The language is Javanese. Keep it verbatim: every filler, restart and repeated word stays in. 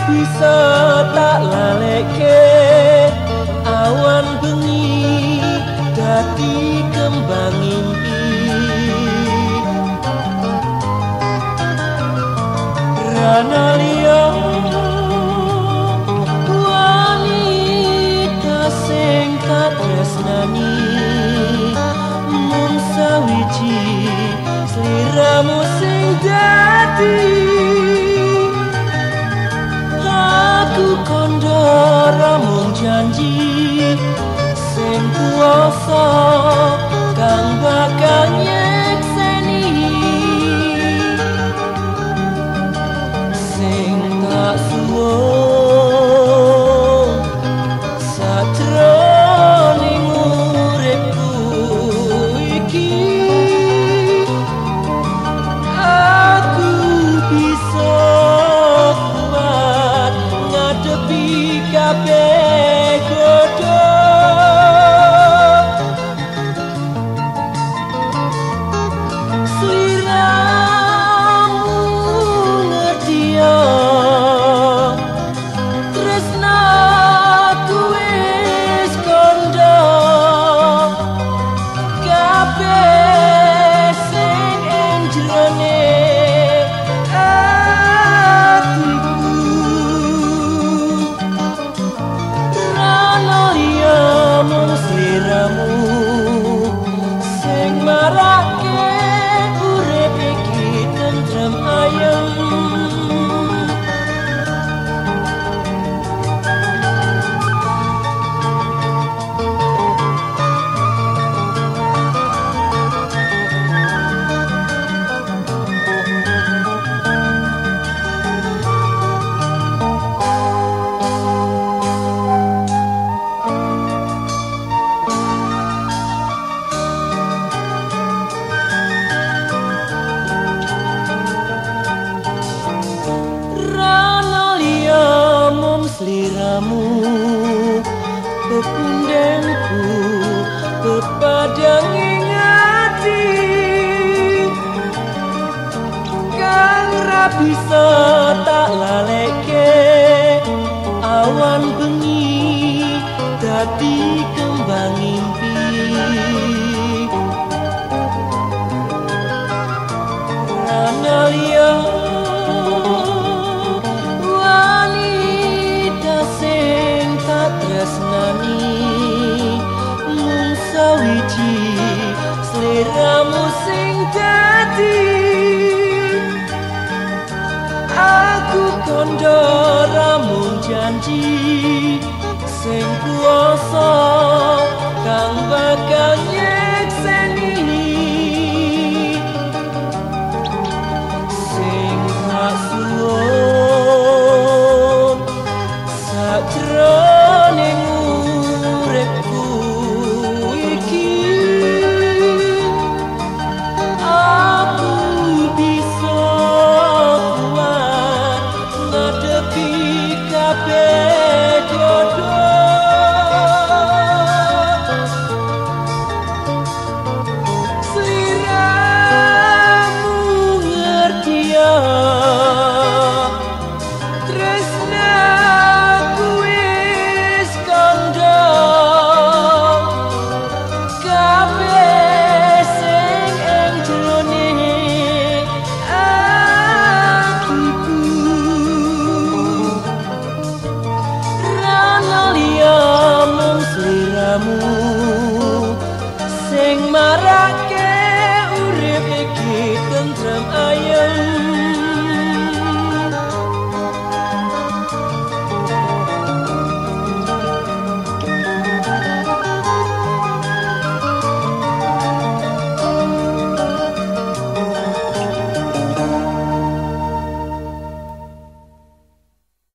bisa tak laleke awan bengi dadi kembang mimpi rana liya wanita sing tak tresnani mung sawiji sliramu sing dadi aku kondo ramung janji sing kuasa kang bakal nyekseni sing tak suwung satroning uripku iki aku bisa kuat ngadepi kabeh godho sliramu ngerti yo tresnaku wis kondo kabeh sing ing jerone atiku rana liya mung sliramu sing marake urip iki tentrem ayem sliramu pepundengku pepadang ingati kang ra bisa tak laleke awan bengi dadi kembang mimpi rana liya tresnani mung sawiji sliramu sing dadi aku kondo ramung janji sing kuasa kang bakal